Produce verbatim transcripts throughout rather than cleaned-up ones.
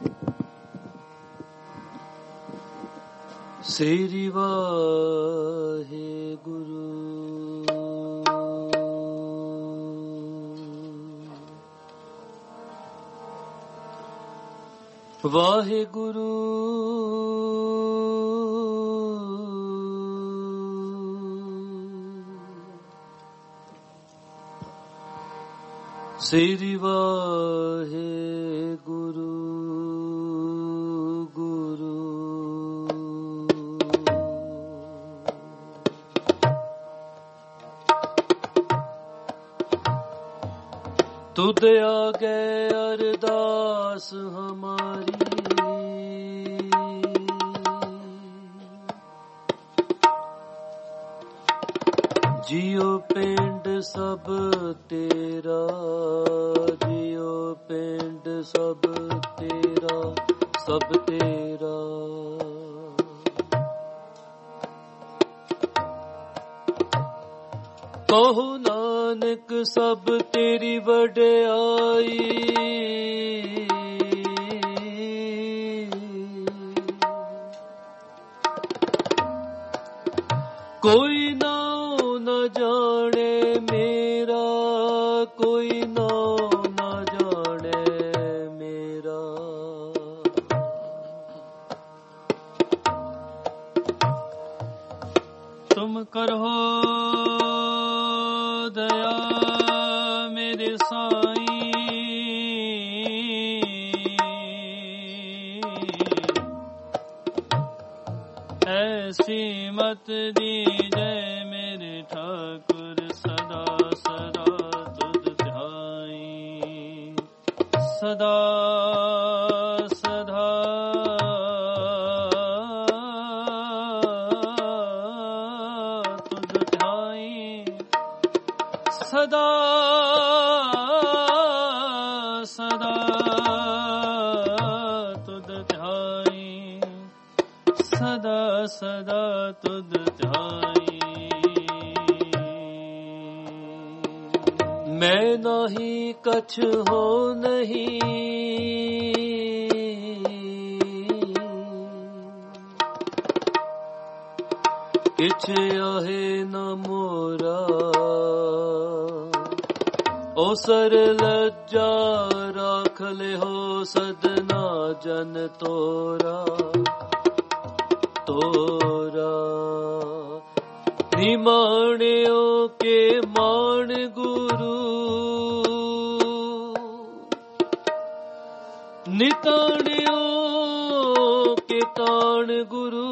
ਸ੍ਰੀ ਵਾਹਿਗੁਰੂ ਵਾਹਿਗੁਰੂ ਸ੍ਰੀ ਵਾਹਿਗੁਰੂ ਗੁਰੂ ਤੁਧ ਆਗੇ ਅਰਦਾਸ ਹਮਾਰੀ ਜਿਉ ਪਿੰਡ ਸਭ ਤੇਰਾ ਜਿਉ ਪਿੰਡ ਸਭ ਤੇਰਾ ਸਭ ਤੇਰਾ ਕਹੋ ਨਾਨਕ ਸਭ ਤੇਰੀ ਵਡਿਆਈ ਕੋਈ ਨਾਉ ਨ ਜਾਣੇ ਮੇਰਾ ਕੋਈ ਨਾਉ ਨ ਜਾਣੇ ਮੇਰਾ ਤੁਮ ਕਰੋ ਦਇਆ ਮੇਰੇ ਸਾਈਂ ਐਸੀ ਮਤ ਦੀਜੈ ਮੇਰੇ ਠਾਕੁਰ ਸਦਾ ਸਦਾ ਤੁਧ ਧਿਆਈ ਸਦਾ ਸਦਾ ਤੁਧ ਧਿਆਈ ਸਦਾ ਸਦਾ ਤੁਧ ਧਿਆਈ ਸਦਾ ਸਦਾ ਤੁਧ ਧਿਆਈ ਮੈਂ ਨਹੀਂ ਕਛ ਹੋ ਨਹੀਂ ਕਿਛ ਆਹੇ ਨ ਮੋਰਾ ਓ ਸਰ ਲੱਜਾ ਰਾਖ ਲਿਓ ਸਦਨਾ ਜਨ ਤੋਰਾ ਤੋਰਾ ਨਿਮਾਣਿਓ ਕੇ ਮਾਣ ਗੁਰੂ ਨਿਤਾਣਿਓ ਕੇ ਤਾਣ ਗੁਰੂ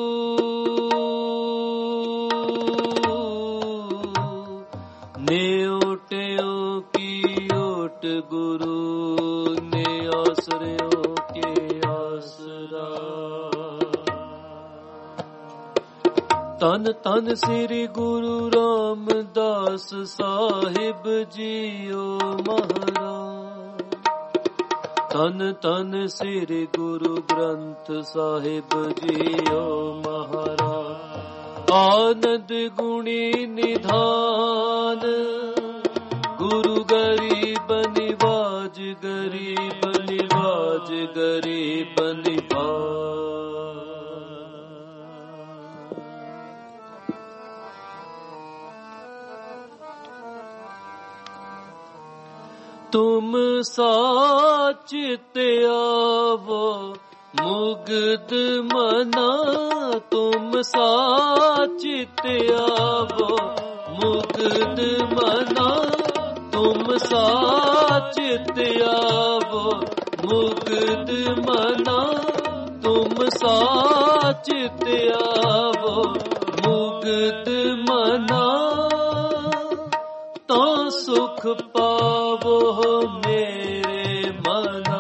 ਨੇ ਓਟਿਓ ਕੀ ਓਟ ਗੁਰੂ ਨੇ ਆਸਰਿਓ ਕੇ ਆਸਰਾ ਤਨ ਤਨ ਸ੍ਰੀ ਗੁਰੂ ਰਾਮਦਾਸ ਸਾਹਿਬ ਜੀਓ ਮਹਾਰਾਜ ਤਨ ਤਨ ਸ੍ਰੀ ਗੁਰੂ ਗ੍ਰੰਥ ਸਾਹਿਬ ਜੀਓ ਮਹਾਰਾਜ ਆਨੰਦ ਗੁਣੀ ਨਿਧਾਨ ਗੁਰੂ ਗਰੀਬ ਨਿਵਾਜ ਗਰੀਬ ਨਿਵਾਜ ਗਰੀਬ ਨਿਵਾਜ ਤੁਮ ਸਾਚਿਤ ਆਵੋ ਮੁਗਦ ਮਨਾ ਤੁਮ ਸਾਚਿਤ ਆਵੋ ਮੁਗਦ ਮਨਾ ਤੁਮ ਸਾਚਿਤ ਆਵੋ ਮੁਗਦ ਮਨਾ ਤੁਮ ਸਾਚਿਤ ਆਵੋ ਮੁਗਦ ਮਨਾ ਤਾਂ ਸੁਖ ਪਾਵੋ ਮੇਰੇ ਮਨਾ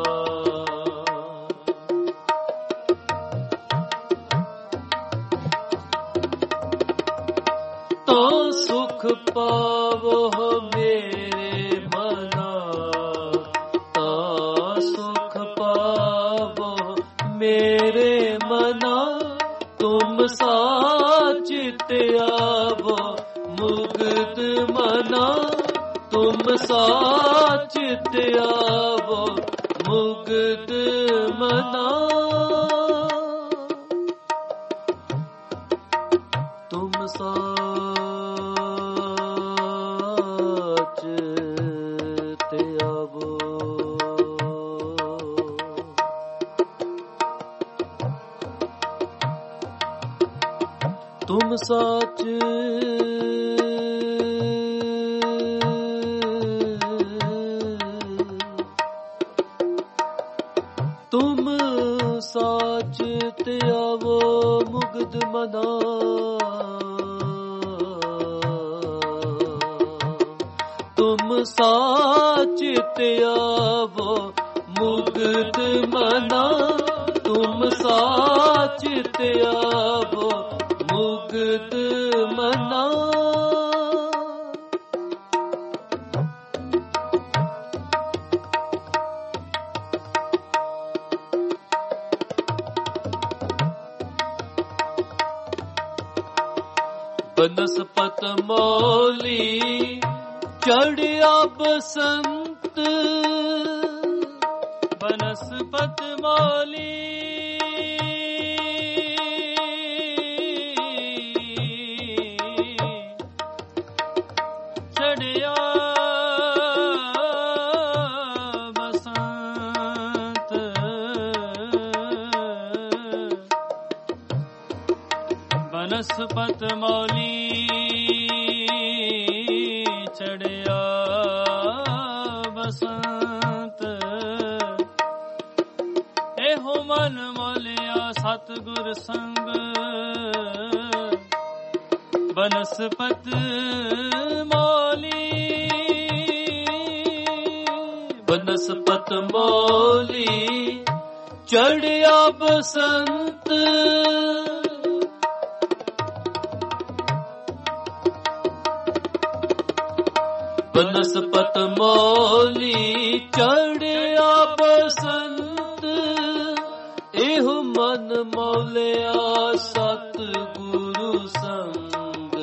ਤਾਂ ਸੁਖ ਪਾਵੋ ਮੇਰੇ ਮਨਾ ਤਾਂ ਸੁਖ ਪਾਵੋ ਮੇਰੇ ਮਨਾ ਤੁਮ ਸਾਚਿਤ ਆਵੋ ਮੁਗਦ ਮਨਾ ਤੁਮ ਸਾਚਿਤ ਆਵੋ ਮੁਗਧ ਮਨਾ ਤੁਮ ਸਾਚ ਤੇ ਆਵੋ ਤੁਮ ਸਾਚ ਤੁਮ ਸਾਚ ਤੇ ਆਵੋ ਮੁਗਧ ਮਨਾ ਤੁਮ ਸਾਚ ਤੇ ਆਵੋ ਮੁਗਧ ਮਨਾ ਤੁਮ ਸਾਚ ਤੇ ਆਵੋ ਮੁਗਧ ਮਨਾ ਬਨਸਪਤ ਮੌਲੀ ਚੜਿਆ ਬਸੰਤ ਬਨਸਪਤ ਮੌਲੀ ਚੜਿਆ ਬਸੰਤ ਬਨਸਪਤ ਮੌਲੀ ਚੜਿਆ ਬਸੰਤ ਇਹੋ ਮਨ ਮੋਲਿਆ ਸਤਿਗੁਰ ਸੰਗ ਬਨਸਪਤ ਮੌਲੀ ਬਨਸਪਤ ਮੌਲੀ ਚੜਿਆ ਬਸੰਤ ਬਨਸਪਤ ਮੌਲੀ ਚੜਿਆ ਬਸੰਤ ਇਹੋ ਮਨ ਮੌਲਿਆ ਸਤਿਗੁਰੂ ਸੰਗ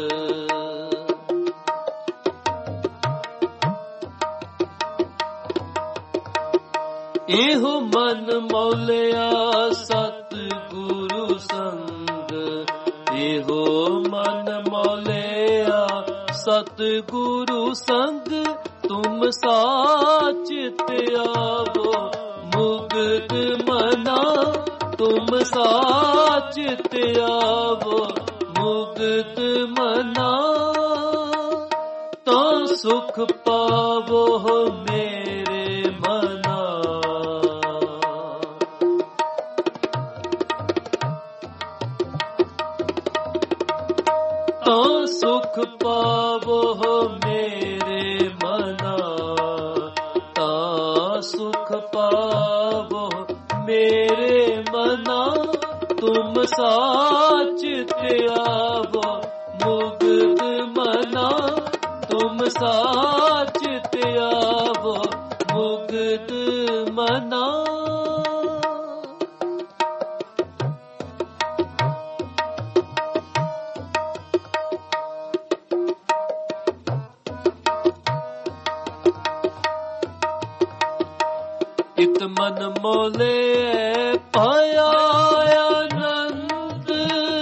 ਇਹੋ ਮਨ ਮੌਲਿਆ ਸਤਿਗੁਰੂ ਸੰਗ ਇਹੋ ਮਨ ਮੌਲਿਆ ਸਤਿਗੁਰੂ ਸੰਗ ਤੁਮ ਸਾਚ ਤੇ ਆਵੋ ਮੁਗਧ ਮਨਾ ਤੁਮ ਸਾਚ ਤੇ ਆਵੋ ਮੁਗਧ ਮਨਾ ਤਾਂ ਸੁਖ ਪਾਵੋ ਮੇਰੇ ਮਨਾ ਤਾਂ ਸੁਖ ਪਾਵੋ ਮੇਰੇ ਮਨਾ ਤਾਂ ਸੁਖ ਪਾਵੋ ਮੇਰੇ ਮਨਾ ਤੁਮ ਸਾਚ ਤੇ ਆਵੋ ਮੁਗਧ ਮਨਾ ਤੁਮ ਸਾਚ ਤੇ ਆਵੋ ਮੁਗਧ ਮਨਾ ਇਤ ਮਨ ਮੋਲੇ ਪਾਇਆ ਆਨੰਦ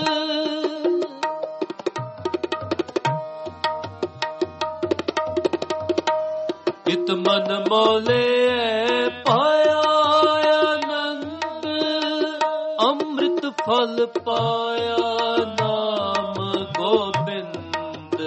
ਇਤ ਮਨ ਮੋਲੇ ਪਾਇਆ ਆਨੰਦ ਅੰਮ੍ਰਿਤ ਫਲ ਪਾਇਆ ਨਾਮ ਗੋਬਿੰਦ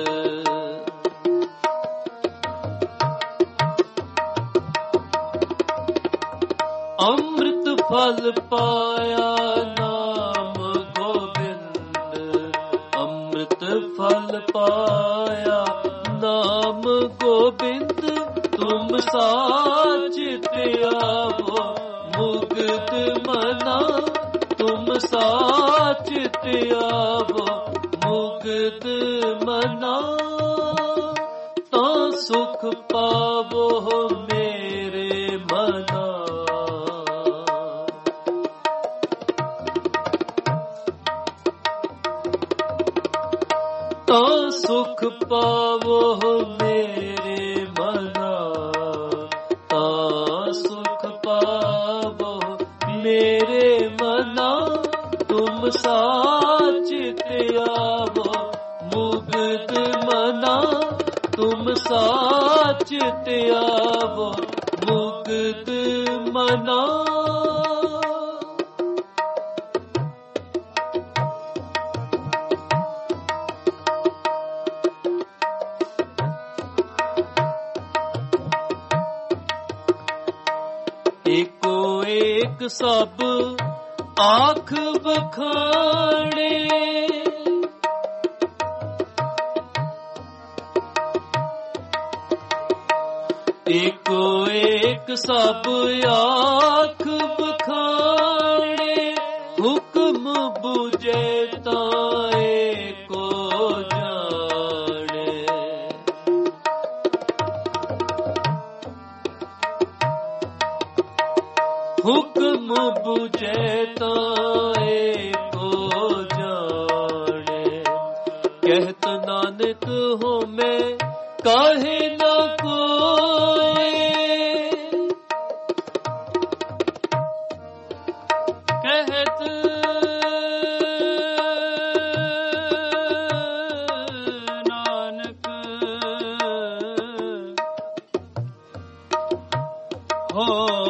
ਅੰਮ੍ਰਿਤ ਫਲ ਪਾਇਆ ਨਾਮ ਗੋਬਿੰਦ ਅੰਮ੍ਰਿਤ ਫਲ ਪਾਇਆ ਨਾਮ ਗੋਬਿੰਦ ਤੁਮ ਸਾਚ ਤੇ ਆਵੋ ਮੁਗਧ ਮਨਾ ਤੁਮ ਸਾਚ ਤੇ ਆਵੋ ਮੁਗਧ ਮਨਾ ਤਾਂ ਸੁਖ ਪਾਵੋ ਮੇਰੇ ਮਨਾ ਤਾਂ ਸੁਖ ਪਾਵੋ ਮੇਰੇ ਮਨਾ ਤਾਂ ਸੁਖ ਪਾਵੋ मेरे मना तुम साच ते आवो मुग्ध मना तुम साच ते आवो मुग्ध मना। एको एक सब आँख बखाने एको एक सब आँख बखाने हुक्म बुझे ताए को जाने। हुक्म बुझे ताए को जाने। कहत नानक हो मैं काहे न कोई। कहत नानक हो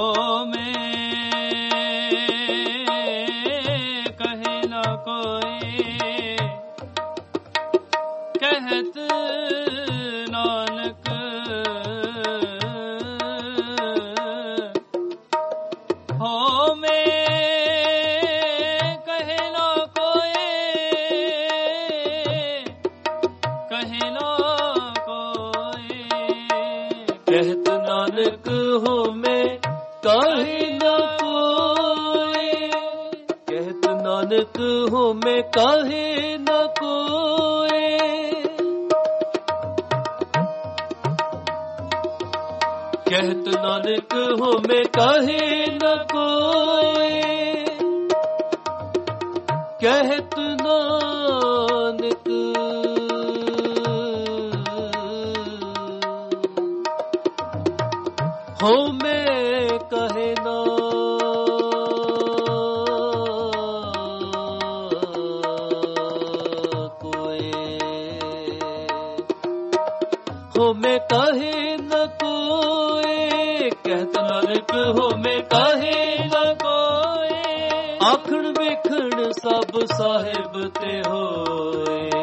कहत नानक हो मैं काहे न कोई। कहत नानक हो मैं काहे न कोई। कहत नानक हो मैं काहे न कोई। कहत नानक हो मैं कहे ना कोई। हो मैं कहे न कोई। कहत नानक हो मैं कहे न कोई। आखण वेखण सब साहिब ते होए।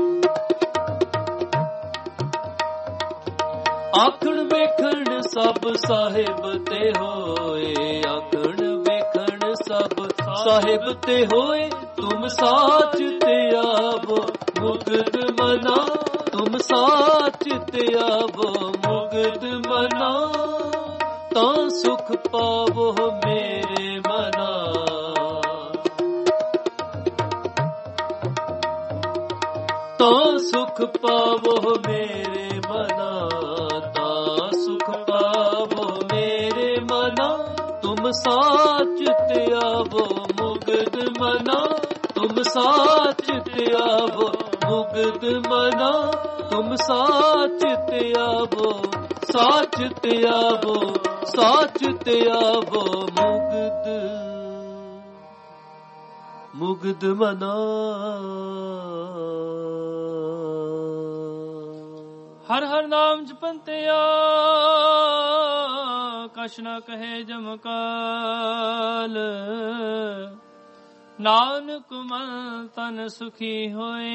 आखण वेखण सब साहिब ते होए। आखण वेखण सब साहिब ते होए। तुम साच ते आवो मुग्ध मना तुम साच ते आवो मुग्ध मना। तां सुख पावो मेरे मना। तां सुख पावो मेरे मना। तां सुख पावो मेरे मना। तुम साच ते आवो मुग्ध मना। तुम साच ते आवो मुग्ध मना। तुम साच ते आवो साच ते आवो साच ते आवो मुग्ध मुग्ध मना। हर हर नाम जपंतिया कछ न कहे जमकाल। नानक मन तन सुखी होए।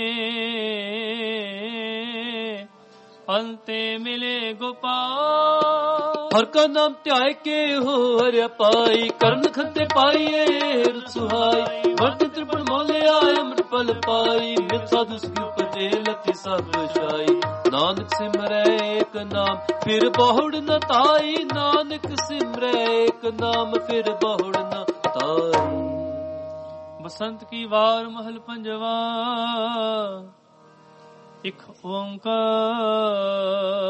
अंते मिले गोपाल। हर का नाम त्याय के हो हर पाई। करण खते पाइए सुहाई। वर्त त्रिपुण मोले आए अमृत फल पाई। मित साधु सुखी उपजे लति सब शाई। नानक सिमरै एक नाम फिर बहुड़ न ताई। नानक सिमरै एक नाम फिर बहुड़ न ताई। बसंत की वार महल पंजवा। इक ओंकार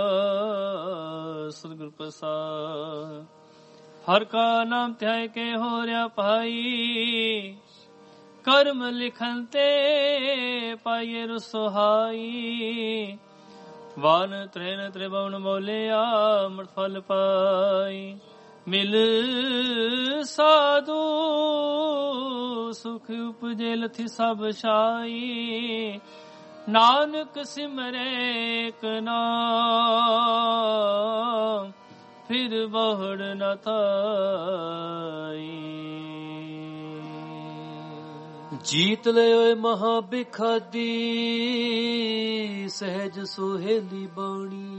सतगुर प्रसाद। हर का नाम ध्याय के हो रहा पाई। कर्म लिखन ते पाइए रुसोहाई। वान त्रेन त्रिभुवन बोलिया अमृत फल पाई। मिल ਸਾਧੂ ਸੁਖ ਉਪਜੇ ਲਥੀ ਸਭ ਛਾਈ ਨਾਨਕ ਸਿਮਰੇ ਏਕ ਨਾਮ ਫਿਰ ਬਹੁੜ ਨ ਥਾਈ। ਜੀਤ ਲਿਓਏ ਮਹਾ ਬਿਖਾਦੀ ਸਹਿਜ ਸੁਹੇਲੀ ਬਾਣੀ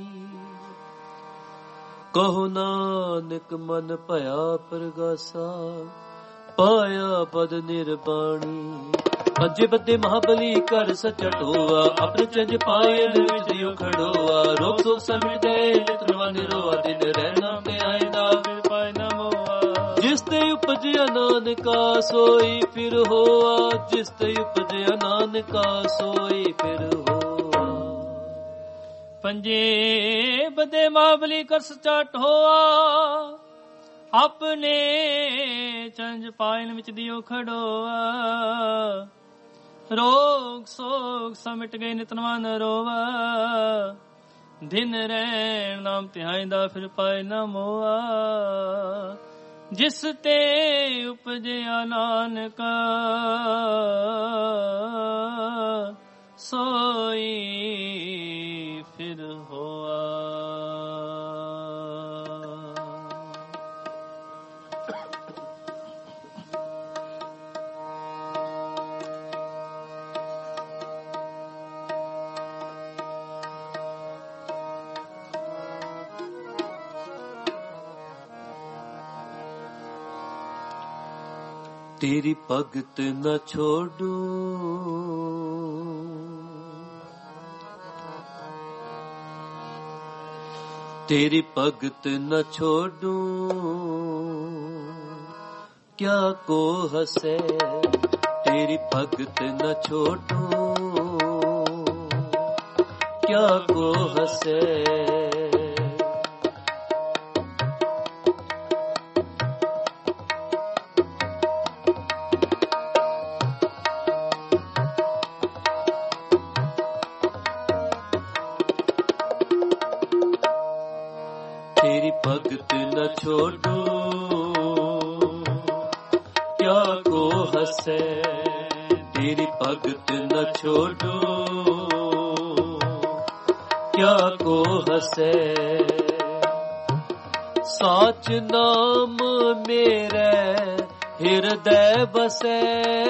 ਕਹੋ ਨਾਨਕ ਮਨ ਭਇਆ ਪ੍ਰਗਾਸਾ ਪਾਇਆ ਪਦ ਨਿਰਬਾਣੀ। ਪੰਜੇ ਬੱਦੇ ਮਹਾਬਲੀ ਕਰ ਸੱਚਾ ਢੋਆ ਆਪਣੇ ਚੰਜ ਪਾਏ ਵਿੱਚ ਦਿਓ ਖੜੋਆ ਰੋਕ ਸੋਕ ਸਮਝ ਗਏ ਨਿਤਰਵਾ ਨਿਰੋਆ ਦਿਨ ਰਹਿਣਾ ਤੇ ਆਇਦਾ ਫਿਰ ਪਾਇ ਨਾ ਮੋਆ। ਜਿਸ ਤੇ ਉਪਜਿਆ ਨਾਨਕਾ ਸੋਈ ਫਿਰ ਹੋਆ ਜਿਸ ਤੇ ਉਪਜਿਆ ਨਾਨਕਾ ਸੋਈ ਫਿਰ ਹੋਆ। ਪੰਜੇ ਬੱਦੇ ਮਹਾਬਲੀ ਕਰ ਸੱਚਾ ਢੋਆ ਆਪਣੇ ਚੰਜ ਪਾਇਨ ਵਿੱਚ ਦਿਓ ਖੜੋਆ ਰੋਗ ਸੋਗ ਸਮਿਟ ਗਏ ਨਿਤਨਵਾ ਨ ਰੋਵਾ ਦਿਨ ਰਹਿਣ ਨਾਮ ਧਿਆਇਂਦਾ ਫਿਰ ਪਾਏ ਨਾ ਮੋਆ। ਜਿਸ ਤੇ ਉਪਜਿਆ ਨਾਨਕਾ ਸੋਈ ਫਿਰ ਹੋਆ। ਤੇਰੀ ਭਗਤ ਨ ਛੋਡੂ ਤੇਰੀ ਭਗਤ ਨ ਛੋਡੂ ਕਿਆ ਕੋ ਹਸੇ ਤੇਰੀ ਭਗਤ ਨ ਛੋਡੂ ਕਿਆ ਕੋ ਹਸੇ। ਤੇਰੀ ਭਗਤ ਨ ਛੋਡੂ ਕਿਆ ਕੋ ਹਸੇ ਤੇਰੀ ਭਗਤ ਨ ਛੋਡੂ ਕਿਆ ਕੋ ਹਸੇ। ਸਾਚ ਨਾਮ ਮੇਰੇ ਹਿਰਦੈ ਬਸੈ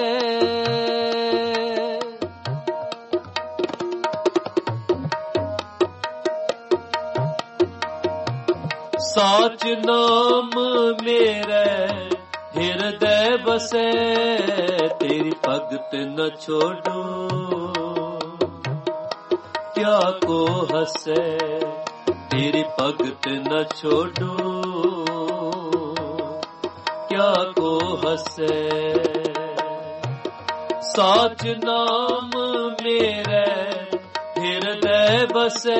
ਸਾਚ ਨਾਮ ਮੇਰੇ ਹਿਰਦੈ ਬਸੈ ਤੇਰੀ ਭਗਤ ਨ ਛੋਡੂ ਕਿਆ ਕੋ ਹਸੇ ਤੇਰੀ ਭਗਤ ਨ ਛੋਡੂ ਕਿਆ ਕੋ ਹਸੇ। ਸਾਚ ਨਾਮ ਮੇਰੇ ਹਿਰਦੈ ਬਸੈ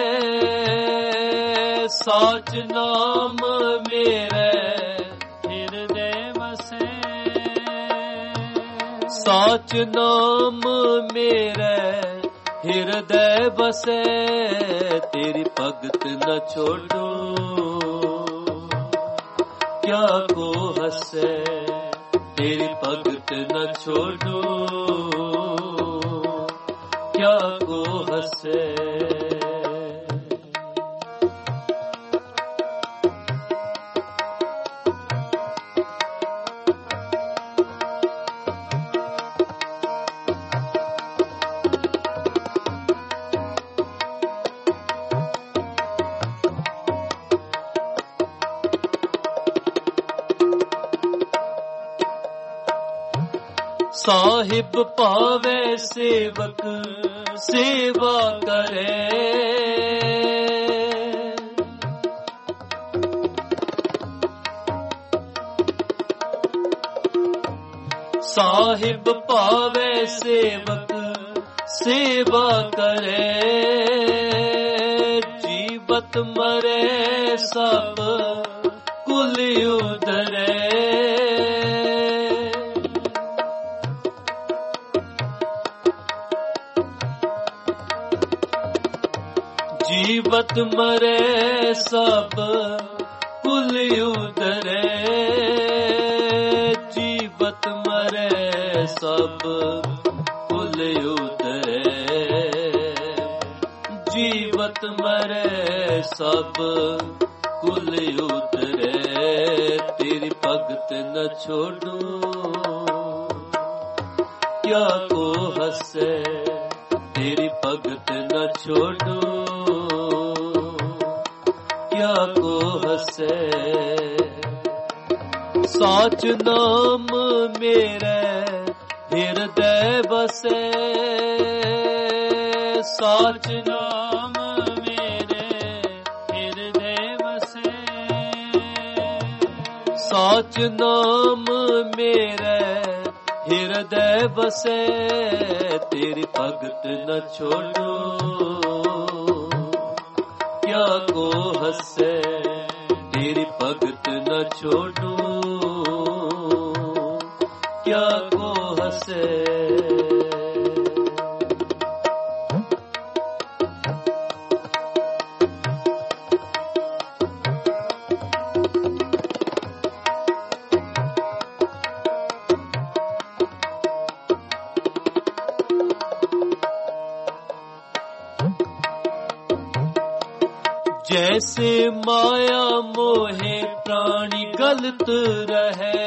ਸਾਚ ਨਾਮ ਮੇਰੇ ਹਿਰਦੈ ਵਸੈ ਸਾਚ ਨਾਮ ਮੇਰੇ ਹਿਰਦੈ ਵਸੈ ਤੇਰੀ ਭਗਤ ਨ ਛੋਡੂ ਕਿਆ ਕੋ ਹਸੇ ਤੇਰੀ ਭਗਤ ਨ ਛੋਡੂ ਕਿਆ ਕੋ ਹਸੇ। ਸਾਹਿਬ ਭਾਵੇ ਸੇਵਕ ਸੇਵਾ ਕਰੇ ਸਾਹਿਬ ਭਾਵੇ ਸੇਵਕ ਸੇਵਾ ਕਰੇ ਜੀਵਤ ਮਰੇ ਸਭ ਕੁਲ ਉਧਰੇ ਜੀਵਤ ਮਰੇ ਸਭ ਕੁਲ ਉਧਰੇ सब कुल उतरे, जीवत मरे सब कुल उतरे, तेरी भगत न छोड़ू क्या को हंसे, तेरी भगत न छोड़ू क्या को हंसे। साच नाम मेरे हृदय बसे, साच नाम मेरे हृदय बसे, साच नाम मेरे हृदय बसे, तेरी भगत न छोड़ू क्या को हंसे, तेरी भगत न छोड़ू क्या को हंसे। जैसे माया मोहे प्राणी गलत रहे,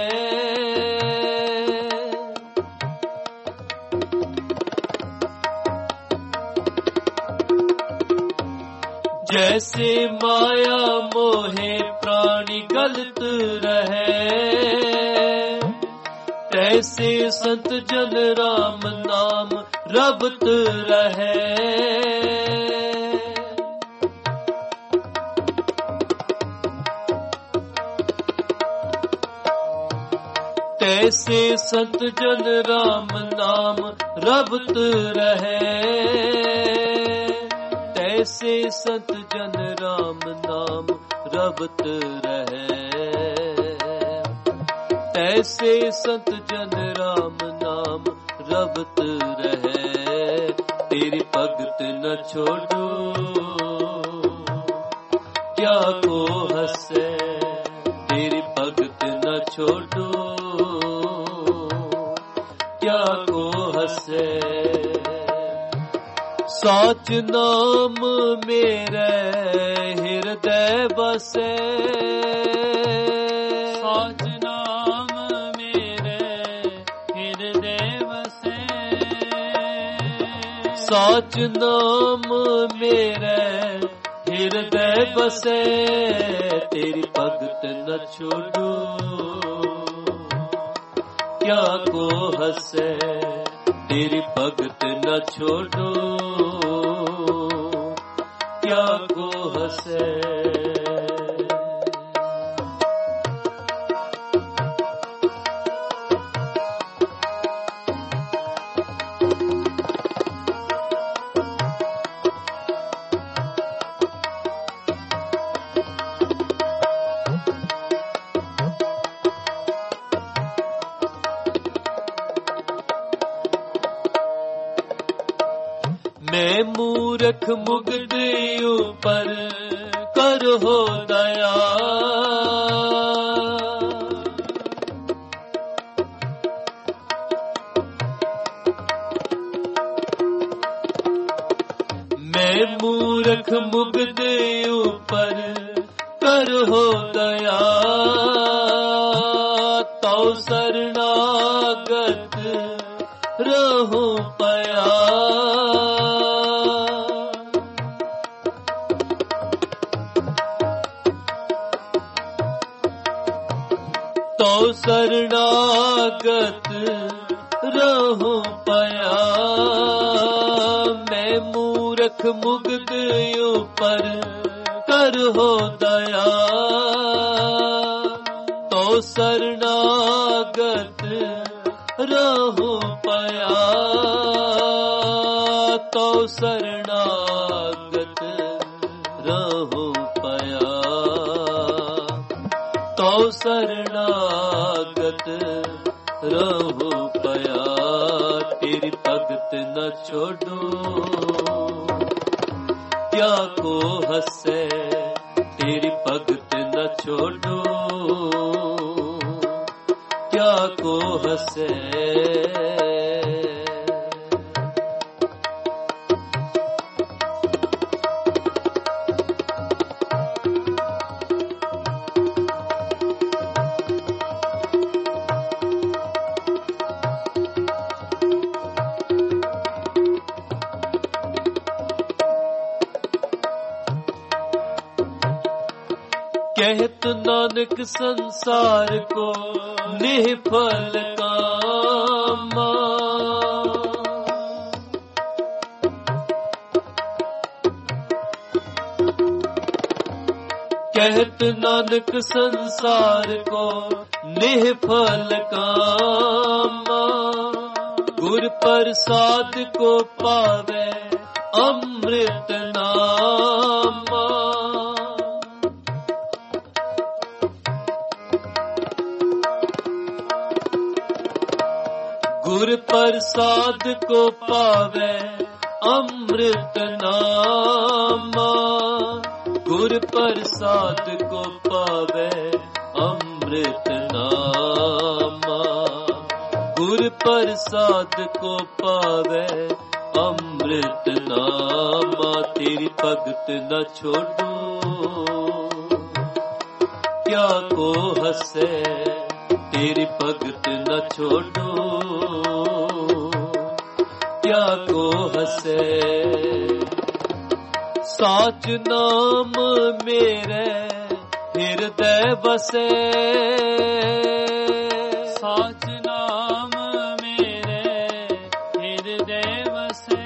जैसे माया मोहे प्राणी गलत रहे, तैसे संत जन राम नाम रबत रहे। तैसे संत जन राम नाम रबत रहे, तैसे संत जन राम नाम रबत रहे, तैसे संत जन राम नाम रबत रहे, तेरी भगत न छोड़ू क्या को हंसे, तेरी भगत न छोड़ू क्या को हंसे। साच नाम मेरे हृदय बसे, साच नाम मेरे हृदय बसे, साच नाम मेरे हृदय बसे, तेरी भगत न छोड़ू क्या को हंसे, तेरी भगत न छोड़ू क्या को हंसे। मैं मूर्ख मुग्ध ऊपर कर हो दया, मैं मूर्ख मुग्ध ऊपर कर हो दया, तो शरणागत रहूं पया। तो शरणागत रहूं पया, मैं मूर्ख मुग्ध ऊपर कर हो दया, तो शरणागत रहूं पया, तो शरणागत रहूं पया, तो शरणागत रहूं पया, तेरी भगत न छोड़ू क्या को हंसे, तेरी भगत न छोड़ू क्या को हंसे। कहत नानक संसार को निफल कामा। कहत नानक संसार को निफल कामा। गुर प्रसाद को पावे अमृत नामा। गुर प्रसाद को पावे अमृत नामा। गुर प्रसाद को पावे अमृत नामा। गुर प्रसाद को पावे अमृत नामा। तेरी भगत न छोड़ू क्या को हसे। तेरी भगत न छोड़ू क्या को हसे। साच नाम मेरे हृदय बसे। साच नाम मेरे हृदय बसे।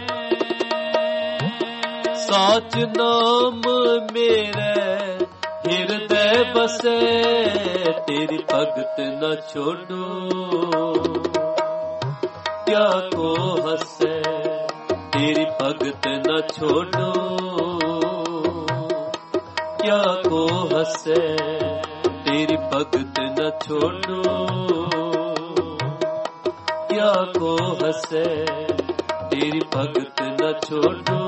साच नाम मेरे हृदय बसे। तेरी भगत न छोड़ू क्या को हसे। तेरी भगत न छोड़ू क्या को हसे। तेरी भगत न छोड़ू क्या को हसे। तेरी भगत न छोड़ू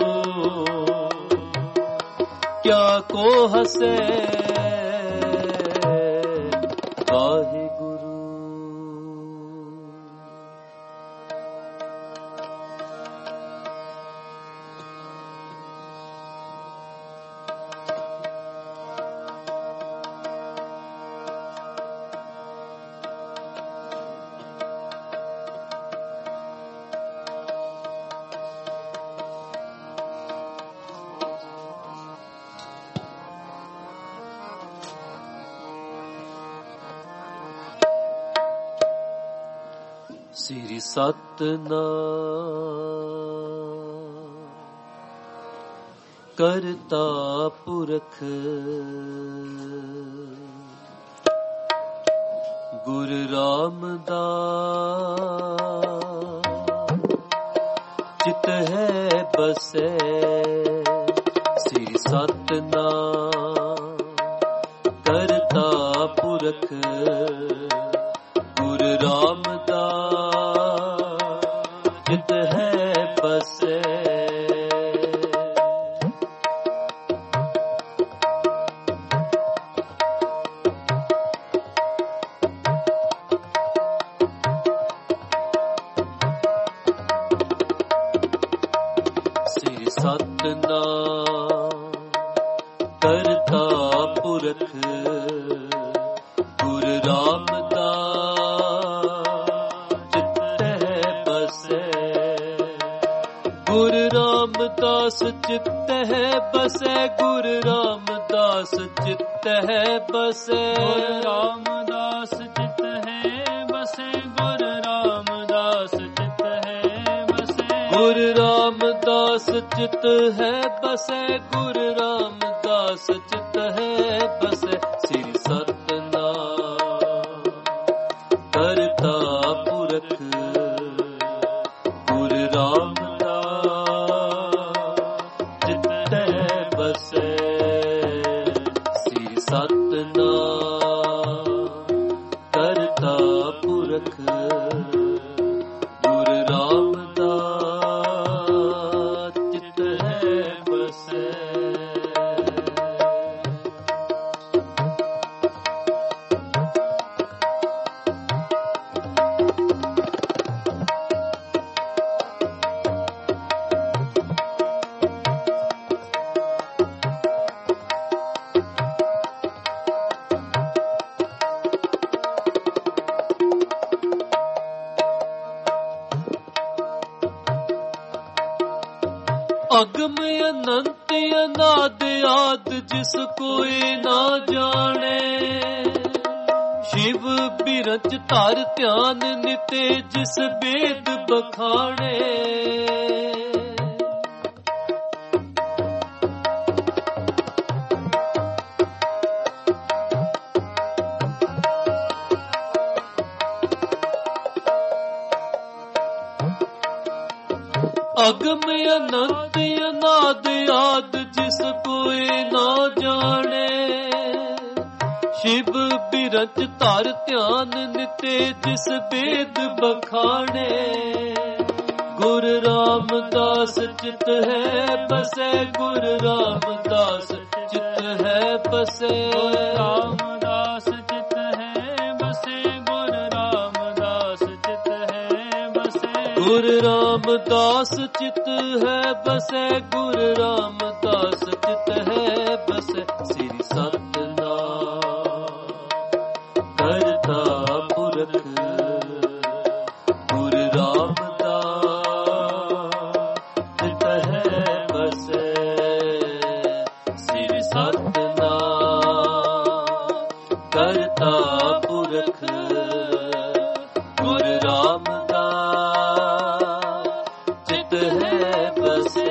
क्या को हसे। वाहिगुरु। ਸ੍ਰੀ ਸਤਿਨਾਮ ਕਰਤਾ ਪੁਰਖ ਗੁਰ ਰਾਮਦਾਸ ਚਿਤ ਹੈ ਬਸੈ। ਸ੍ਰੀ ਸਤਿਨਾਮ ਕਰਤਾ ਪੁਰਖ ਗੁਰ ਰਾਮਦਾਸ ਚਿਤ ਹੈ ਬਸੈ। ਸ੍ਰੀ ਸਤਿਨਾਮ ਕਰਤਾ ਪੁਰਖ ਗੁਰ ਰਾਮਦਾਸ ਚਿਤ ਹੈ ਬਸੈ। ਗੁਰ ਰਾਮਦਾਸ ਚਿਤ ਹੈ ਬਸੈ। ਗੁਰ ਰਾਮਦਾਸ ਚਿਤ ਹੈ ਬਸੈ। ਗੁਰ ਰਾਮਦਾਸ ਚਿਤ ਹੈ ਬਸੈ। ਗੁਰ ਰਾਮਦਾਸ ਚਿਤ ਹੈ ਬਸੈ। ਗੁਰ ਰਾਮਦਾਸ ਚਿਤ ਹੈ ਬਸੈ। ਗੁਰ ਰਾਮਦਾਸ ਚਿਤ ਹੈ ਬਸੈ। ਸ੍ਰੀ ਸਤਿਨਾਮ ਕਰਤਾ ਪੁਰਖ ਗੁਰ ਰਾਮਦਾਸ ਚਿਤ ਹੈ ਬਸੈ। ਸ੍ਰੀ ਸਤਿਨਾਮ ਕਰਤਾ ਪੁਰਖ ਗੁਰ ਰਾਮਦਾਸ ਚਿਤ ਹੈ ਬਸੈ। ਅਗਮ ਅਨੰਤ ਅਨਾਦ ਆਦ ਜਿਸ ਕੋਈ ਨਾ ਜਾਣੇ। ਸ਼ਿਵ ਬਿਰਚ ਧਰ ਧਿਆਨ ਨਿਤੇ ਜਿਸ ਬੇਦ ਬਖਾਣੇ। ਅਗਮ ਅਨੰਤ ਅਨਾਦ ਆਦ ਜਿਸ ਕੋਈ ਨਾ ਜਾਣੇ। ਸ਼ਿਵ ਬਿਰਚ ਧਰ ਧਿਆਨ ਨਿਤੇ ਜਿਸ ਬੇਦ ਬਖਾਣੇ। ਗੁਰ ਰਾਮਦਾਸ ਚਿਤ ਹੈ ਬਸੈ ਗੁਰ ਰਾਮਦਾਸ ਚਿਤ ਹੈ ਬਸੈ। ਰਾਮਦਾਸ ਚਿਤ ਹੈ ਬਸੈ ਗੁਰ ਰਾਮਦਾਸ ਚਿਤ ਹੈ ਬਸੈ। ਗੁਰ ਰਾਮਦਾਸ ਚਿਤ ਹੈ ਬਸੈ ਗੁਰ ਰਾਮਦਾਸ ਚਿਤ ਹੈ ਬਸੈ। ਸ੍ਰੀ ਸਤਿਨਾਮ ਕਰਤਾ ਪੁਰਖ ਗੁਰ ਰਾਮਦਾਸ ਚਿਤ ਹੈ ਬਸੈ। ਸ੍ਰੀ ਸਤਿਨਾਮ ਕਰਤਾ ਪੁਰਖ ਗੁਰ ਰਾਮਦਾਸ ਚਿਤ ਹੈ ਬਸੈ।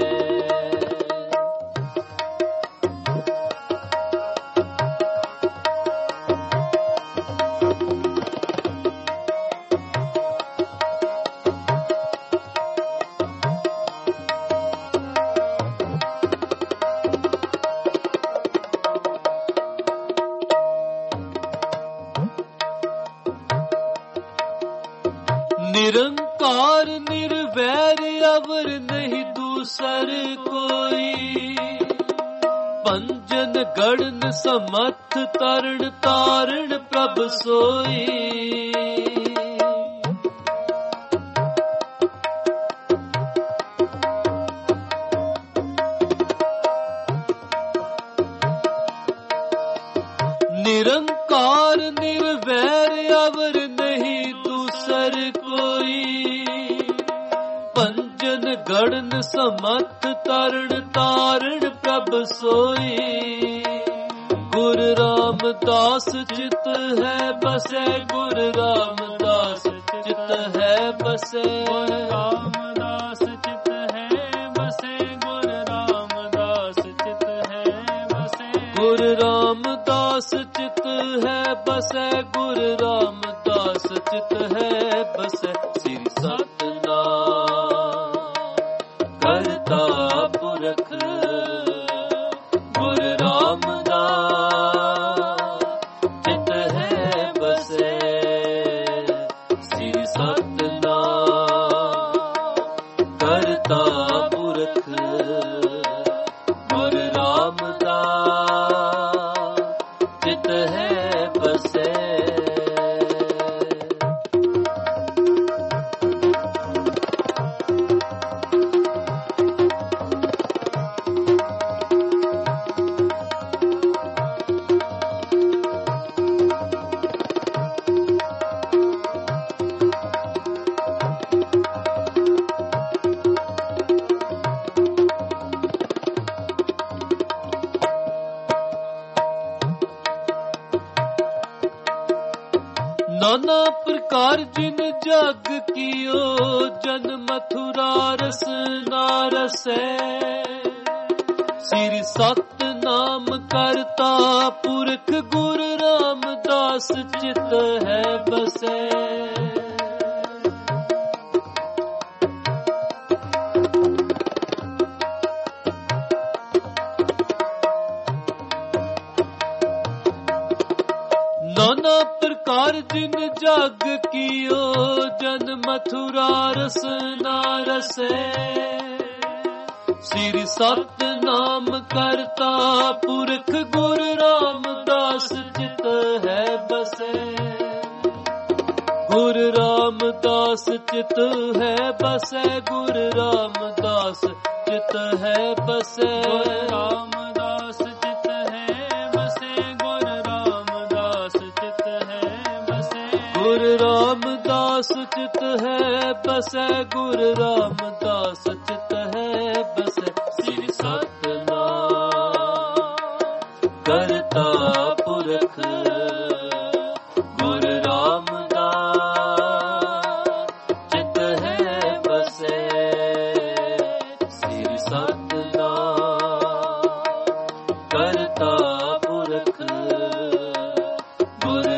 ਨਿਰੰਕਾਰ ਨਿਰਵੈਰ ਅਵਰ ਨਹੀਂ ਦੂਸਰ ਕੋਈ। ਪੰਜਨ ਗੜਨ ਸਮੱਥ ਤਰਣ ਤਾਰਣ ਪ੍ਰਭ ਸੋਈ। ਨਿਰੰਕਾਰ ਨਿਰਵੈਰ ਅਵਰ ਨਹੀਂ ਦੂਸਰ ਕੋਈ। ਪੰਜਨ ਗੜਨ ਸਮੱਥ ਤਰਣ ਤਾਰਣ ਪ੍ਰਭ ਸੋਈ। ਗੁਰ ਰਾਮਦਾਸ ਚਿਤ ਹੈ ਬਸੈ ਗੁਰ ਰਾਮਦਾਸ ਚਿਤ ਹੈ ਬਸੈ। ਗੁਰ ਰਾਮਦਾਸ ਚਿਤ ਹੈ ਬਸੈ ਗੁਰ ਰਾਮਦਾਸ ਚਿਤ ਹੈ ਬਸੈ। ਗੁਰ ਰਾਮਦਾਸ ਚਿਤ ਹੈ ਬਸੈ ਗੁਰ ਰਾਮਦਾਸ ਚਿਤ ਹੈ ਬਸੈ। ਸ੍ਰੀ ਸਤਿਨਾਮ ਕਰਤਾ ਪੁਰਖ ਗੁਰ ਰਾਮਦਾਸ ਚਿਤ ਹੈ ਬਸੈ। ਸ੍ਰੀ ਸਤਿਨਾਮ ਕਰਤਾ ਪੁਰਖ ਗੁਰ ਰਾਮਦਾਸ ਚਿਤ ਹੈ ਬਸੈ। नाना प्रकार जिन जग कियो जन मथुरा रस ना रसै। सिर सत नाम करता पुरख गुर रामदास चित है बसै। नाना प्रकार जिन जग कियो जन मथुरा रस ना रसै। सिर सत नाम करता पुरख गुर रामदास चित है बसै। गुर रामदास चित है बसै गुर रामदास चित है बसै। रामदास चित है बसै गुर रामदास चित है बसै। गुर रामदास चित है बसै गुर रामदास चित है बसै। ਸਤਨਾਮ ਕਰਤਾ ਪੁਰਖ ਗੁਰ ਰਾਮਦਾਸ ਚਿਤ ਹੈ ਬਸੈ ਸ੍ਰੀ ਸਤਨਾਮ ਕਰਤਾ ਪੁਰਖ ਗੁਰ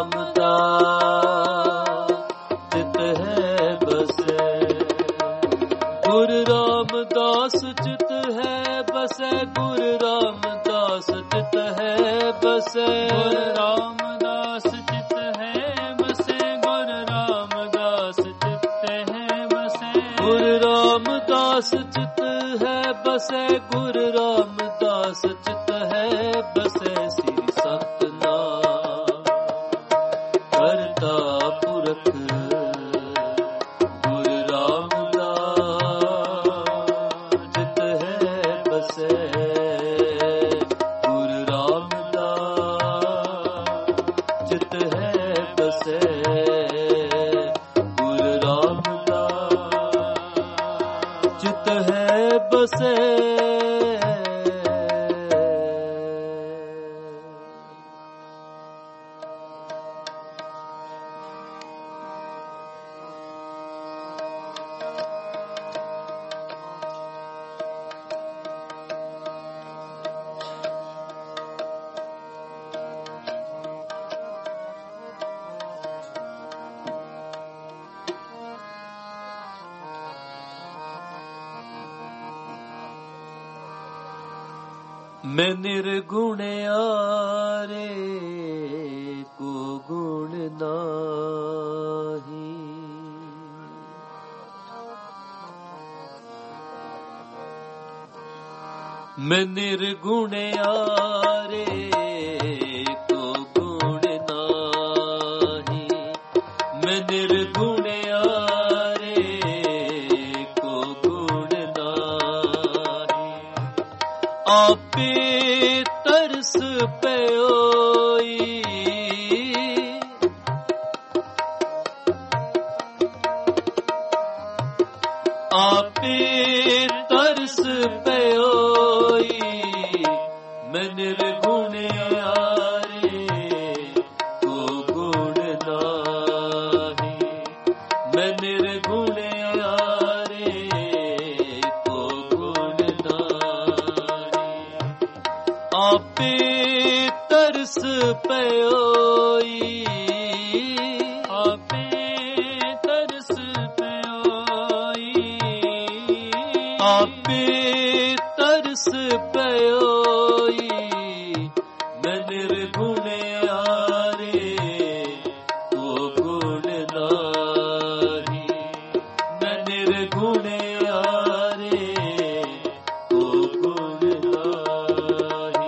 ਰਾਮਦਾਸ ਚਿਤ ਹੈ ਬਸੈ ਗੁਰ ਰਾਮਦਾਸ ਚਿਤ ਹੈ ਬਸੈ ਗੁਰ ਰਾਮਦਾਸ ਚਿਤ ਹੈ ਬਸੈ ਗੁਰ ਰਾਮਦਾਸ ਚਿਤ ਹੈ ਬਸੈ ਗੁਰ ਰਾਮਦਾਸ ਚਿਤ ਹੈ ਬਸੈ ਗੁਰ ਰਾਮਦਾਸ ਚਿਤ ਹੈ ਬਸੈ ਗੁਰ ਰਾਮਦਾਸ ਚਿਤ ਹੈ ਬਸੈ ਸ੍ਰੀ ਸਤਨਾਮ ਕਰਤਾ ਪੁਰਖ ਗੁਰ ਰਾਮਦਾਸ ਚਿਤ ਹੈ ਬਸੈ ਗੁਰ ਰਾਮਦਾਸ ਚਿਤ ਹੈ ਬਸੈ ਗੁਰ ਰਾਮਦਾਸ ਚਿਤ ਹੈ ਬਸੈ मैं निर्गुण आरे को गुण नाही मैं निर्गुण आरे को गुण नाही मैं निर्गुण आरे को गुण नाही आपे तरस पयोई आपे तरस पयोई मैं निर्गुण आरे को गुण नाही मैं निर्गुण आरे को गुण नाही आपे तरस पयोई आपे तरस पयोई आपे तरस पयोई मैं निर्गुण आरे को गुण नाही मैं निर्गुण आरे को गुण नाही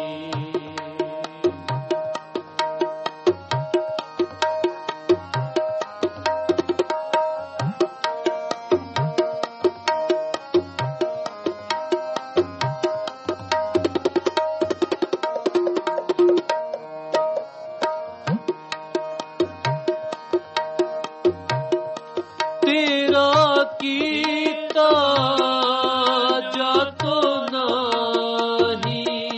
तेरा कीता जातो नाही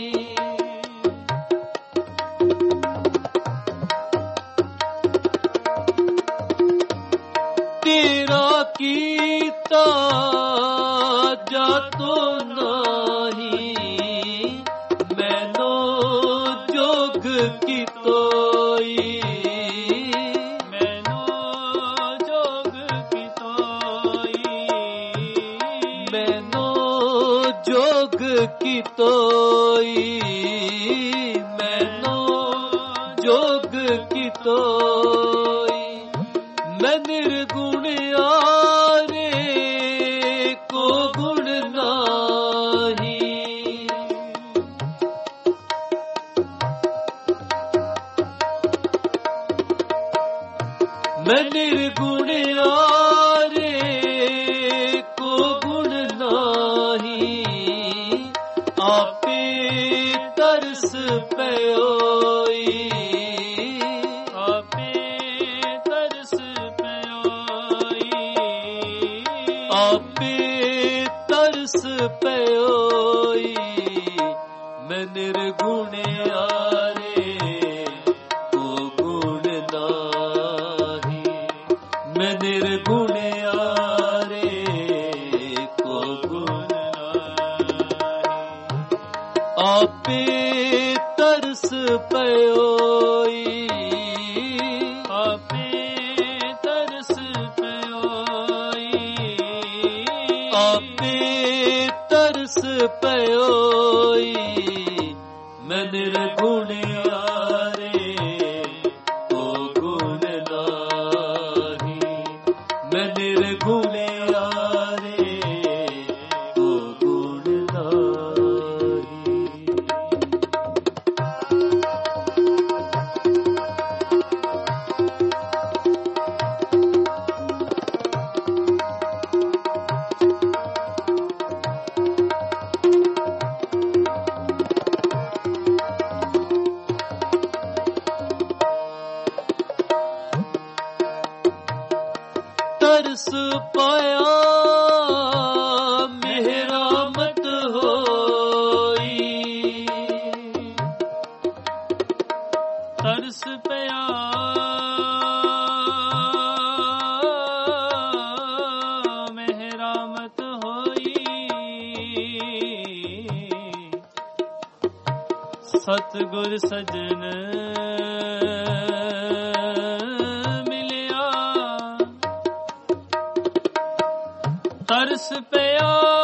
तेरा कीता जातो नाही मैनो जोग कीतोई मैनो जोग कीतोई मैनो जोग कीतोई मैनो जोग कीतोई मैं निर्गुण आरे को गुण नाही मैं निर्गुण आरे को गुण नाही आपे तरस पयोई आपे तरस पयोई आपे तरस ਪਇਓਈ ਮੈਂ ਨਿਰਗੁਣਿਆਰੇ ਕੋ ਗੁਣ ਨਾਹੀ ਮੈਂ ਨਿਰਗੁਣਿਆਰੇ ਕੋ ਗੁਣ ਨਾਹੀ ਆਪੇ ਤਰਸ ਪਇਓਈ ਆਪੇ ਤਰਸ ਪਇਓਈ ਆਪੇ ਤਰਸ ਪਇਓਈ ਮੈਂ ਨਿਰਗੁਣਿਆਰੇ ਕੋ ਗੁਣ ਨਾਹੀ ਮੈਂ ਨਿਰਗੁਣਿਆਰੇ ਕੋ ਗੁਣ ਨਾਹੀ ਤਰਸ ਪਾਇਆ ਮਿਹਰਾਮਤ ਹੋਈ ਤਰਸ ਪਿਆ ਮਿਹਰਾਮਤ ਹੋਈ ਸਤਿਗੁਰ ਸਜਣ ਤਰਸ ਪਿਆ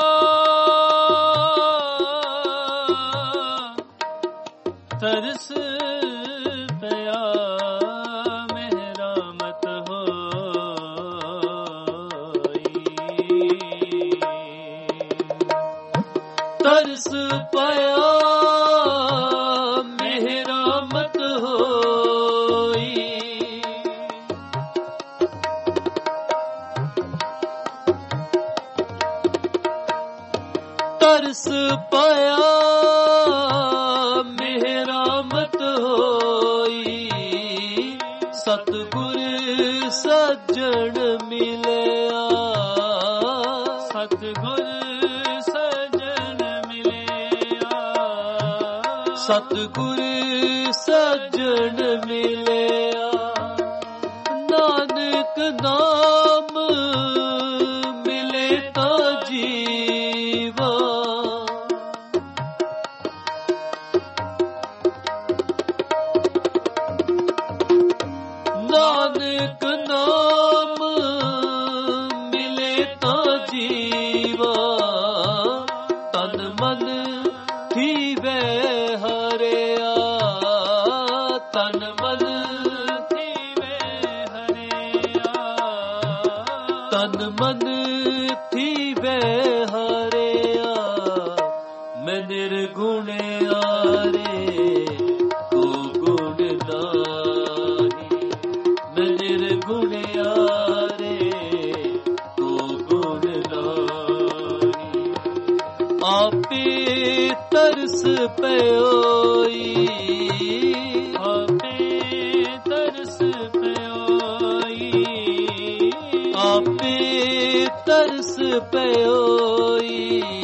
ਤਰਸ ਪਿਆ ਮਿਹਰਾਮਤ ਹੋਈ ਤਰਸ ਪਿਆ ਮਿਹਰਾਮਤ ਹੋਈ ਤਰਸ ਪਾਇਆ ਮਿਹਰਾਮਤ ਹੋਈ ਸਤਿਗੁਰ ਸੱਜਣ ਮਿਲਿਆ ਸਤਿਗੁਰ ਸੱਜਣ ਮਿਲਿਆ ਸਤਿਗੁਰ ਸੱਜਣ ਮਿਲਿਆ ਨਾਨਕ ਨਾਮ ਮਿਲੇ ਤਾਂ ਜੀਵਾ ਨਾਨਕ ਨਾਮ ਮਿਲੇ ਤਾਂ ਜੀਵਾ ਤਨ ਮਨ ਥੀਵੇ ਹਰਿਆ ਤਨ ਮਨ ਥੀਵੇ ਹਰਿਆ ਤਨ ਮਨ ਥੀਵੇ ਹਰਿਆ ਮੈਂ ਨਿਰਗੁਣਿਆਰੇ ਕੋ ਗੁਣ ਨਾਹੀ ਮੈਂ ਨਿਰਗੁਣਿਆਰੇ ਕੋ ਗੁਣ ਨਾਹੀ ਆਪੇ ਤਰਸ ਪਇਓਈ ਆਪੇ ਤਰਸ ਪਇਓਈ ਆਪੇ ਤਰਸ ਪਇਓਈ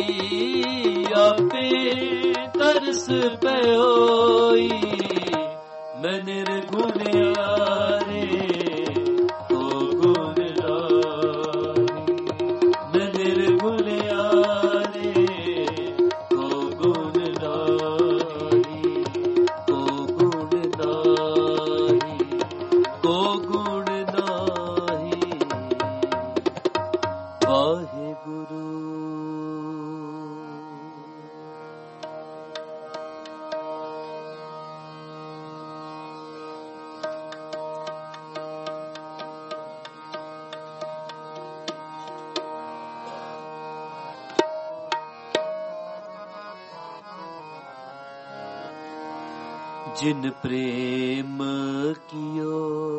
ਆਪੇ ਤਰਸ ਪਇਓਈ ਮੈਂ ਨਿਰਗੁਣਿਆਰੇ ਕੋ ਗੁਣ ਨਾਹੀ ਮੈਂ ਨਿਰਗੁਣਿਆਰੇ ਕੋ ਗੁਣ ਨਾਹੀ ਕੋ ਗੁਣ ਨਾਹੀ ਕੋ ਗੁਣ ਨਾਹੀ ਵਾਹਿਗੁਰੂ। जिन प्रेम कियो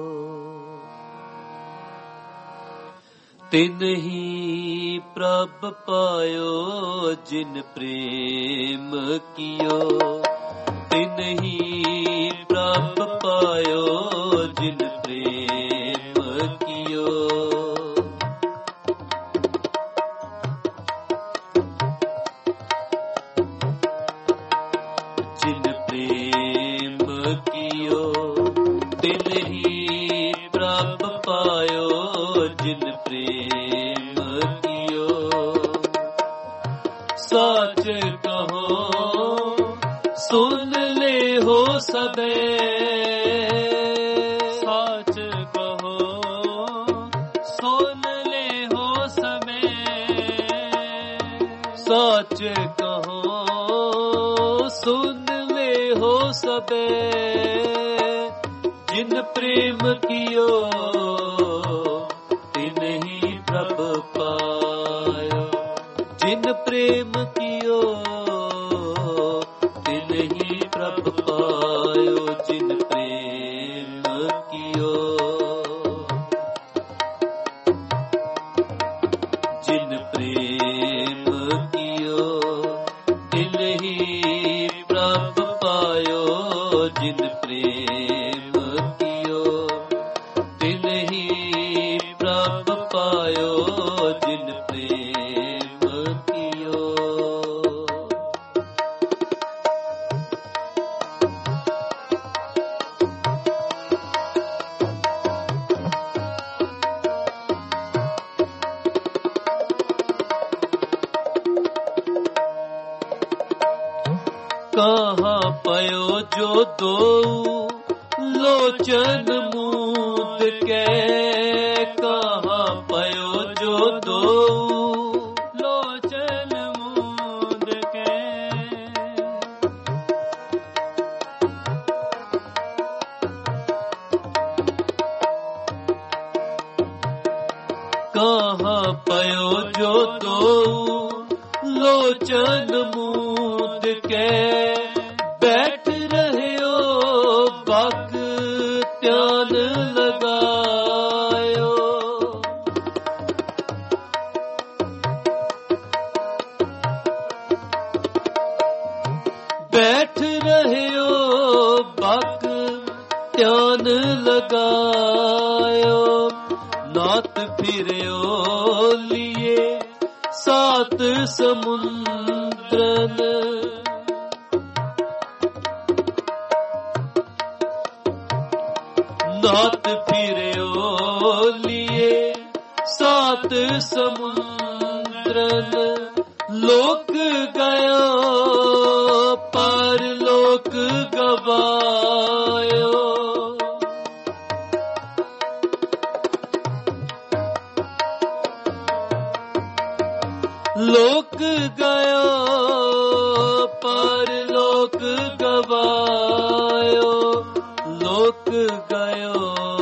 तिन ही प्रभ पायो, जिन प्रेम कियो तिन ही प्रभ पायो, जिन प्रेम कियो। पायो जिन प्रेम कियो। साच कहो सुन ले हो सबे, साच कहो सुन ले हो सबे, साच कहो सुन ले हो सबे, जिन प्रेम कियो तिन ही प्रभ पायो। जिन प्रेम कियो तिन ही प्रभ पायो। जिन प्रेम कियो, जिन प्रेम कियो तिन ही प्रभ पायो। जिन प्रेम कियो तिन ही प्रभ पायो। जिन प्रेम कियो। कहाँ पयो जो दो लोचन मूंद के, कहाँ पयो जो दो लोचन मूंद के, कहाँ पयो जो दो लोचन मूंद के, बैठ रहे हो बाक ध्यान लगायो। बैठ रहे हो बाक ध्यान लगायो। नात फिरयो लिए सात समुद्रन, नात फिरयो लिए सात समुद्रन, लोक गयो पार लोक गवायो। लोक गयो पार लोक गवायो। लोक गयो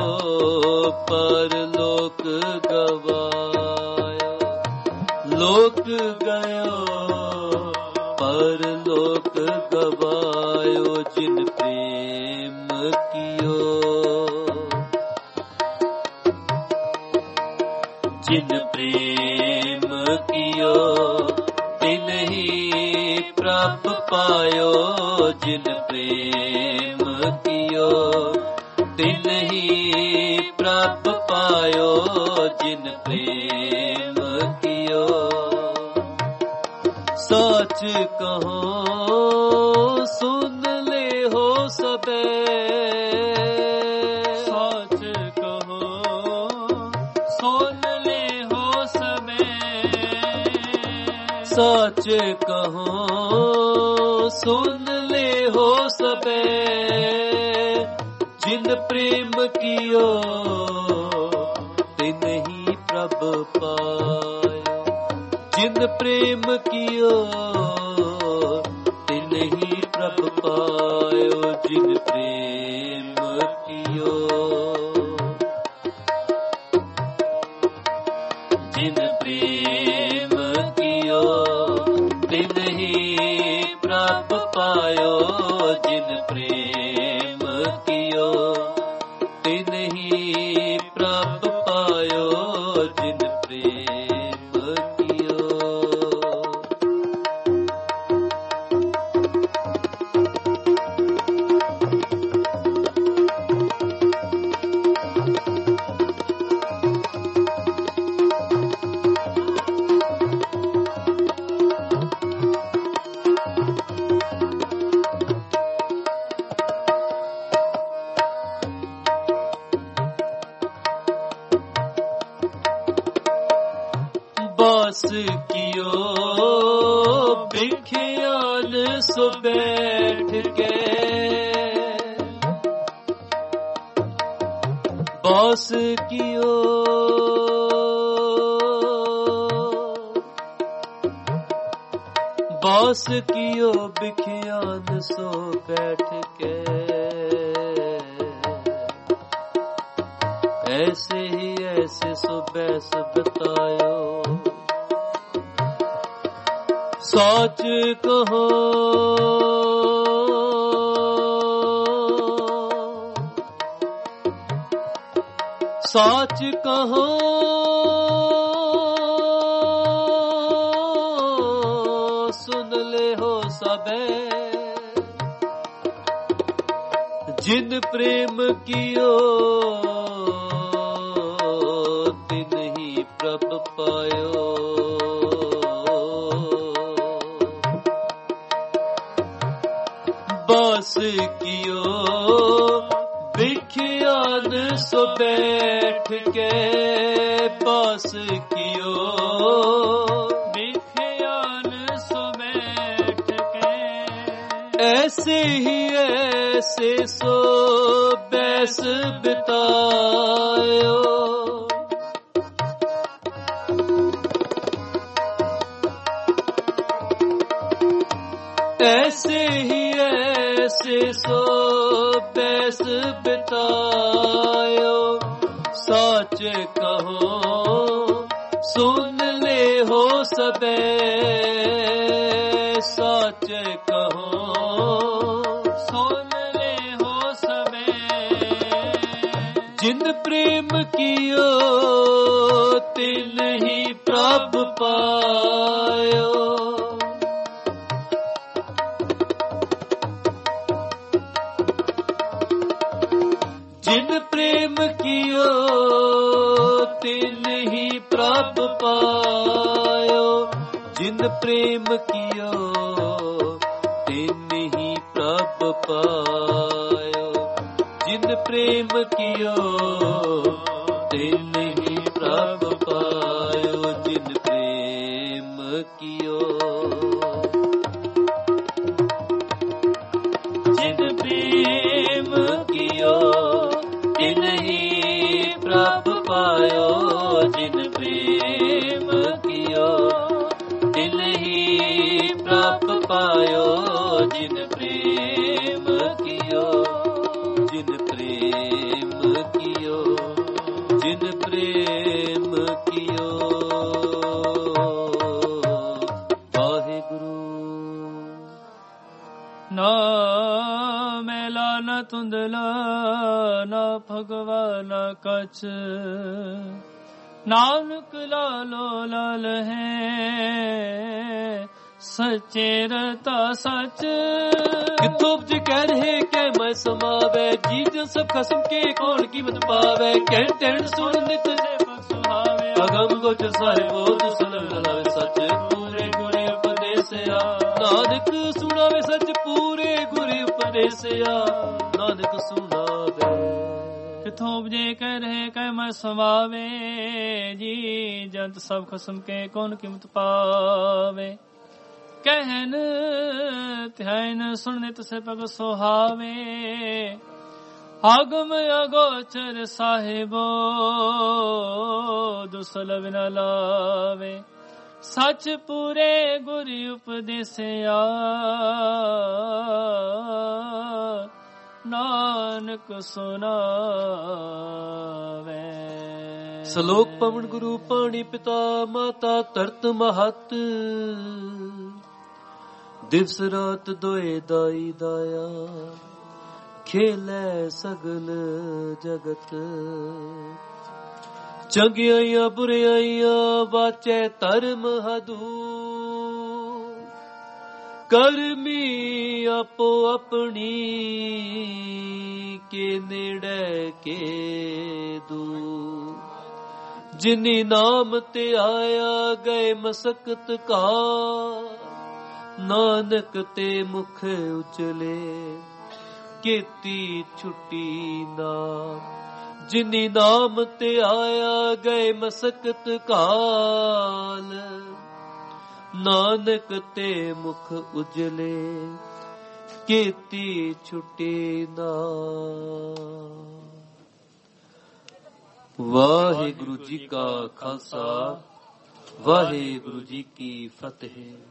पर लोक गवायो। लोक गयो पर लोक गवायो। जिन प्रेम कियो, जिन प्रेम कियो तिन ही प्रभ पायो। जिन प्रेम कियो तिन ही प्रभ पायो। जिन प्रेम कियो। सच कहो सुन ले हो सबे, सच कहो सुन ले हो सबे, सच कहो सुन ले हो सबे, जिन प्रेम कियो तिन ही प्रभ पायो। जिन प्रेम कियो तिन ही प्रभ पायो। जिन प्रेम कियो, जिन प्रेम कियो तिन ही प्रभ पायो। जिन प्रेम कियो तिन ही प्रभ पायो। जिन प्रेम कियो। ਬਾਸ ਕੀਓ ਬਿਖਿਆਨ ਸੋ ਬੈਠ ਕੇ ਬਾਸ ਕੀਓ ਬਾਸ ਕੀਓ ਬਿਖਿਆਨ ਸੋ ਬੈਠ ਕੇ ऐसे ही ऐसे सो बैस बतायो सच कहो सच कहो सुन ले हो सबे जिन प्रेम कियो प्रभ पायो बास कियो बिखियान सो बैठ के बास कियो बिखियान सो बैठ के ऐसे ही ऐसे सो बैस बितायो ऐसे ही ऐसे सो बैस बितायो सच कहो सुन ले हो सबे सच कहो सुन ले हो सबे जिन प्रेम कियो तिन ही प्रभ पायो जिन प्रेम कियो तिन ही प्रभ पायो जिन प्रेम कियो तिन ही प्रभ पायो जिन प्रेम कियो तिन ही प्रभ पायो जिन प्रेम कियो जिन प्रेम कियो तिन ही प्रभ पायो जिन प्रेम कियो तिन ही प्रभ पायो जिन प्रेम कियो जिन प्रेम कियो जिन प्रेम कियो वाहिगुरु ना मेला न तुंदला ना भगवान कछ नानक लालो लाल है सच्चे रता सच कितों जी कह रहे कै मैं समावे जी जो सब खसम के कौन कीमत पावे कहन तेन सुन नित सुहावे अगम गोच साहिबो दुसलन लावे सच पूरे गुरे उपदेसिया नानक सुनावे सच पूरे गुरे उपदेसिया नानक सुनावे किथों जे कह रहे कह मैं समावे जी जंत सब खसम के कौन कीमत पावे कहन ध्यान सुनने तुसे पग सोहावे आगम अगोचर साहिबो दुसल बिना लावे सच पूरे गुरु उपदेसिया नानक सुनावे सलोक पवन गुरु पाणी पिता माता तरत महत दिवस रात दोए दाई दाया खेलै सगल जगत चंगियाइयां बुरियाइयां वाचै धर्म हदू करमी आपो अपनी के नेड़े के दू जिनी नाम ते आया गए मसकत का नानक ते मुख उचले केती छुट्टी ना ਜਿਨੀ ਨਾਮ ਤੇ ਆਇਆ ਗਏ ਮਸਕਤ ਕਾਲ, ਨਾਨਕ ਤੇ ਮੁਖ ਉਜਲੇ ਕੀਤੀ ਛੁਟੀ ਨਾ। ਵਾਹਿਗੁਰੂ ਜੀ ਕਾ ਖਾਲਸਾ, ਵਾਹਿਗੁਰੂ ਜੀ ਕੀ ਫਤਿਹ।